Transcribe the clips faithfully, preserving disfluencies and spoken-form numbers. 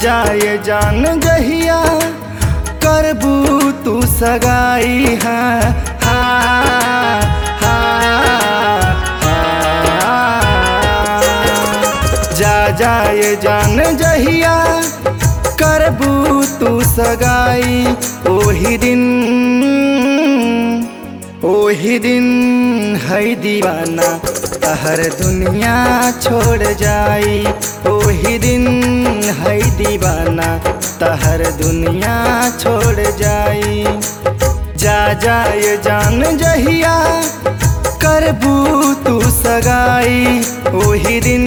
जाए जान जहिया करबू तू सगाई है। हाँ हाँ जा जाए जान जहिया करबू तू सगाई। ओही दिन ओही दिन है दीवाना तहर दुनिया छोड़ जाई। ओही दिन है दीवाना तहर दुनिया छोड़ जाई। जा जाए जान जहिया करबू तू सगाई। ओही दिन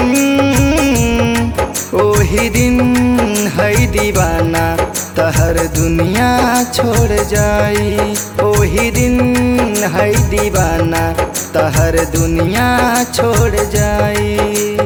ओही दिन है दीवाना तहर दुनिया छोड़ जाई। ओही दिन है दीवाना तहर दुनिया छोड़ जाई।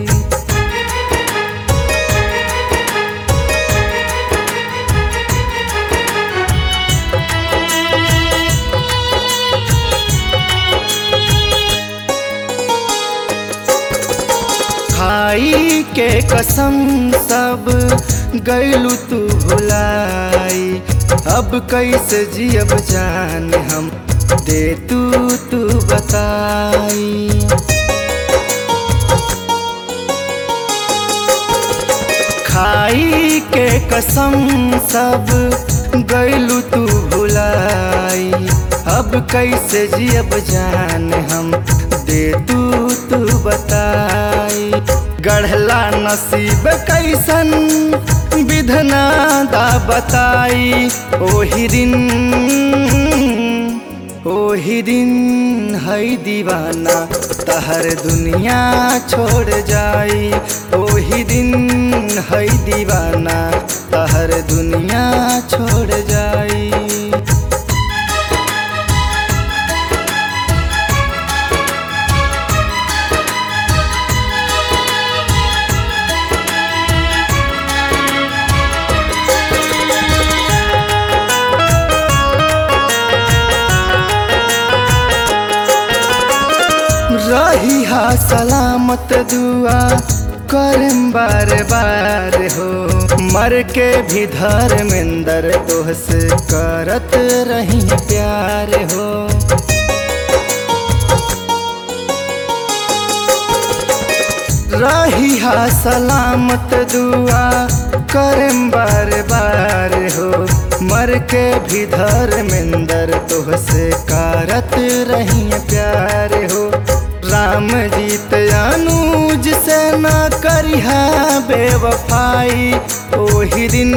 खाई के कसम सब गैलू तू भुलाई। अब कैसे जियब जान हम दे तू तू बताई। खाई के कसम सब गैलू तू भुलाई। अब कैसे जियब जान हम दे तू तू बताई। गढ़ला नसीब कैसन विधना दा बताई। ओही दिन ओही दिन है दीवाना तहर दुनिया छोड़ जाई। ओही दिन है दीवाना तहर दुनिया छोड़ जाई। रही हा सलामत दुआ करम बार बार हो। मर के भी धर्मेंद्र तोहसे करत रही प्यार हो। रही हा सलामत दुआ करम बार बार हो। मर के भी धर्मेंद्र तोहसे करत रही प्यार हो। राम जीत अनुज से न करिहा बेवफाई। ओही दिन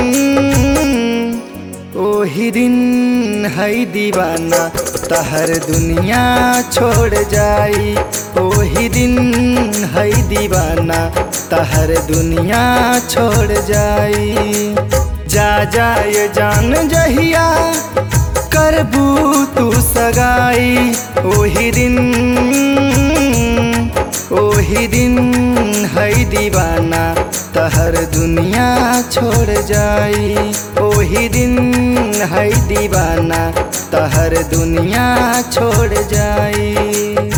ओही दिन है दीवाना तहर दुनिया छोड़ जाई। ओही दिन है दीवाना तहर दुनिया छोड़ जाई। जा जाए जान जहिया करबू तू सगाई। ओही दिन ओही दिन है दीवाना तहर दुनिया छोड़ जाई। ओही दिन है दीवाना तहर दुनिया छोड़ जाई।